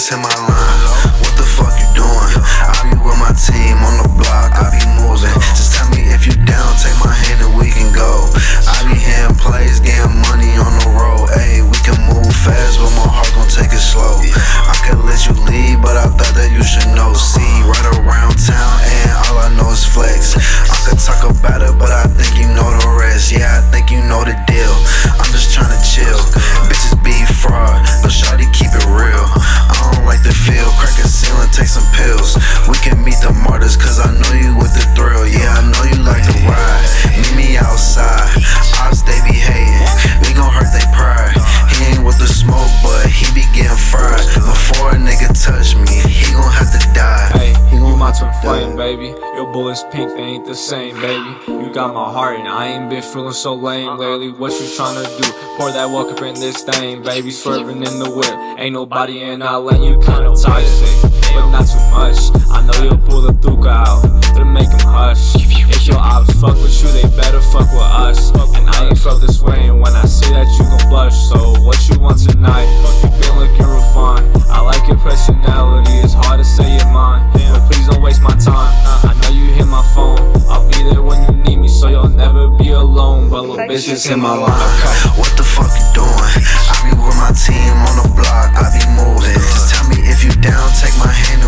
bitches in my line. What the fuck you doing? I be with my team on the block, I be moving. Just tell me if you down, take my hand and we can go. I be hitting plays, getting money on the road. Ayy, we can move fast, but my heart gon' take it slow. I could let you leave, but I thought that you should know. See, right around town, and all I know is flex. I could talk about it, but I think you know the rest. Yeah, I think you know the deal. I'm just tryna chill. Bitches be fraud, but shawty keep it real. I don't like the feel, crack a ceiling, take some pills. We can meet the martyrs, cause I know you with the thrill. Yeah, I know you like to ride. Meet me outside, odds they be hating. We gon' hurt they pride. He ain't with the smoke, but he be getting fried. Before a nigga touch me, he gon' have to die. Hey, you my twin flame, baby. Your bullets pink, they ain't the same, baby. You got my heart, and I ain't been feeling so lame lately. What you tryna do? Pour that walk up in this thing, baby. Swerving in the whip. Ain't nobody in our lane, you kinda toxic, but not too much. I know you'll pull the Thuka out to make him hush. If your ops fuck with you, they better fuck with us. And I ain't felt this way, and when I say that, you gon' blush. So what you want tonight? You been looking refined. I like your personality, it's hard to say your mind, but please don't waste my time. I know you hit my phone, I'll be there when you need me, so you'll never be alone. But little bitches in my line. What the fuck you doing? I be with my team on the block, I be moving. Just tell me if you down, take my hand